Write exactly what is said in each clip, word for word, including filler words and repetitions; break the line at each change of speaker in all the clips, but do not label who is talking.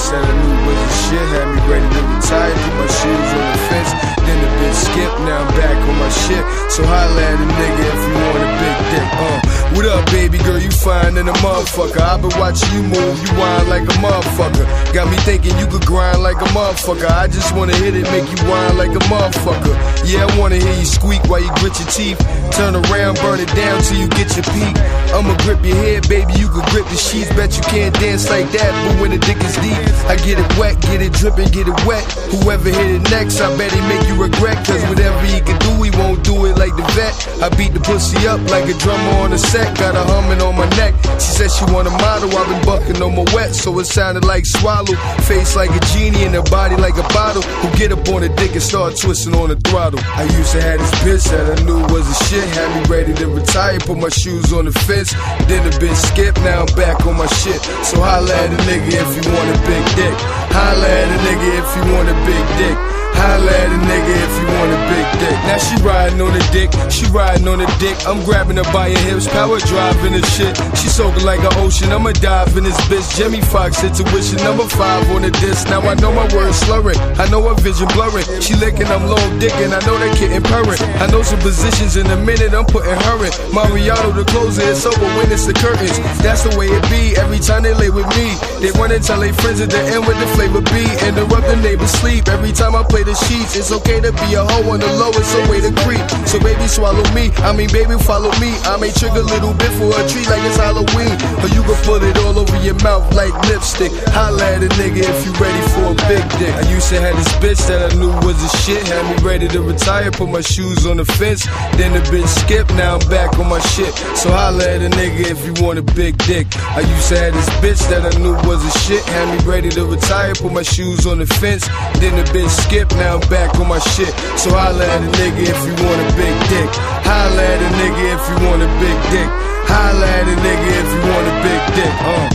said I knew was a shit, had me ready to retire, put my shoes on the fence. Then the bitch skipped, now I'm back on my shit. So holla at a nigga if you want a big dick. Uh, what up, baby girl? You fine than a motherfucker. I been watching you move, you whine like a motherfucker. Got me thinking you could grind like a motherfucker. I just wanna hit it, make you whine like a motherfucker. Yeah, I wanna hear you squeak while you grit your teeth. Turn around, burn it down till you get your peak. I'ma grip your head, baby, you can grip the sheets. Bet you can't dance like that, but when the dick is deep, I get it wet, get it dripping, get it wet. Whoever hit it next, I bet he make you regret. Cause whatever he can do, he won't do it like the vet. I beat the pussy up like a drummer on a set. Got a humming on my neck. She said she want a model, I've been bucking on my wet. So it sounded like swallow. Face like a genie and her body like a bottle. Who get up on the dick and start twisting on the throttle. I used to have this bitch that I knew was a shit. Had me ready to retire, put my shoes on the fence. Then the bitch skipped, now I'm back on my shit. So holla at a nigga if you want a big dick. Holla at a nigga if you want a big dick. Holla at a nigga if you want a big dick. Now she riding on the dick, she riding on the dick. I'm grabbing her by her hips, power driving the shit. She soaking like an ocean, I'ma dive in this bitch. Jimmy Fox intuition, number five on the disc. Now I know my words slurring, I know her vision blurring. She licking, I'm long dicking, I know that kitten purring. I know some positions in a minute, I'm putting her in. Mariano the closer, it's over when it's the curtains. That's the way it be, every time they lay with me. They run and tell their friends at the end with the flavor B. Interrupt the neighbor's sleep, every time I play the sheets. It's okay to be a hoe on the low, it's a way to creep. So baby swallow me, I mean baby follow me. I may trick a little bit for a treat like it's Halloween. Or you can put it all over your mouth like lipstick. Holla at a nigga if you ready for a big dick. I used to have this bitch that I knew was a shit. Had me ready to retire, put my shoes on the fence. Then the bitch skipped, now I'm back on my shit. So holla at a nigga if you want a big dick. I used to have this bitch that I knew was a shit. Had me ready to retire, put my shoes on the fence. Then the bitch skipped, now I'm back on my shit. So holla at a nigga if you want a big dick. Holla at a nigga if you want a big dick. Holla at a nigga if you want a big dick. Uh,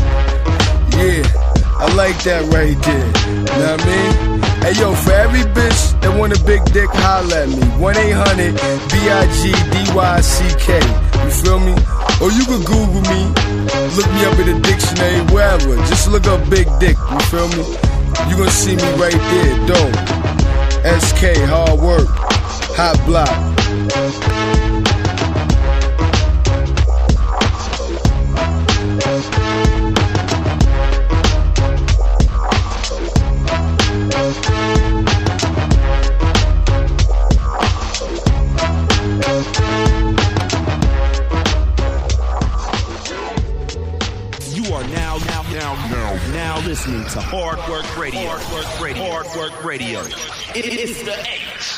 yeah, I like that right there. Know what I mean? Hey yo, for every bitch that want a big dick, holla at me. one eight hundred B I G D Y C K. You feel me? Or you can Google me, look me up in the dictionary, wherever. Just look up big dick, you feel me? You gonna see me right there, dope. S K, hard work, hot block.
You are now, now, now, now, now listening to Hard Work Radio. Hard Work Radio. Hard Work Radio. It is the H.